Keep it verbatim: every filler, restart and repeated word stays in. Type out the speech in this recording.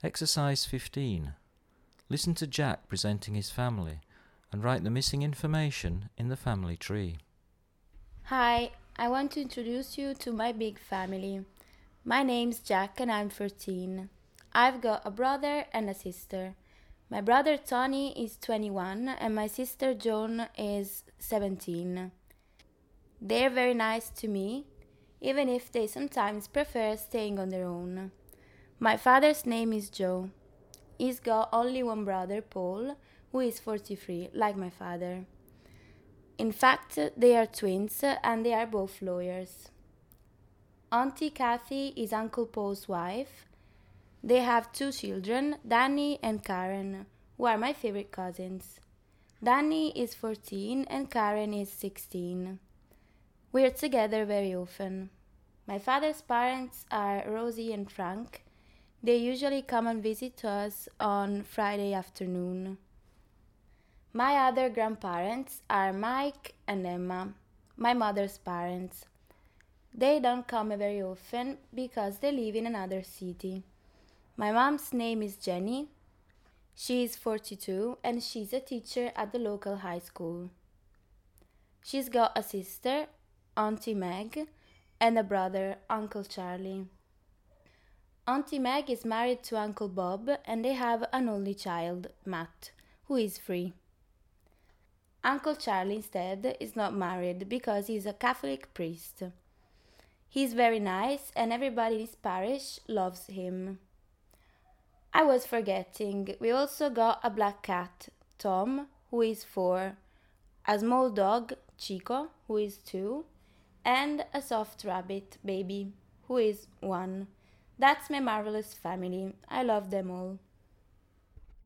Exercise fifteen. Listen to Jack presenting his family and write the missing information in the family tree. Hi, I want to introduce you to my big family. My name's Jack and I'm thirteen. I've got a brother and a sister. My brother Tony is twenty-one and my sister Joan is seventeen. They're very nice to me, even if they sometimes prefer staying on their own. My father's name is Joe. He's got only one brother, Paul, who is forty-three, like my father. In fact, they are twins and they are both lawyers. Auntie Kathy is Uncle Paul's wife. They have two children, Danny and Karen, who are my favorite cousins. Danny is fourteen and Karen is sixteen. We're together very often. My father's parents are Rosie and Frank. They usually come and visit us on Friday afternoon. My other grandparents are Mike and Emma, my mother's parents. They don't come very often because they live in another city. My mom's name is Jenny. She is forty-two and she's a teacher at the local high school. She's got a sister, Auntie Meg, and a brother, Uncle Charlie. Auntie Meg is married to Uncle Bob and they have an only child, Matt, who is three. Uncle Charlie instead is not married because he's a Catholic priest. He's very nice and everybody in his parish loves him. I was forgetting, we also got a black cat, Tom, who is four, a small dog, Chico, who is two, and a soft rabbit, Baby, who is one. That's my marvelous family. I love them all.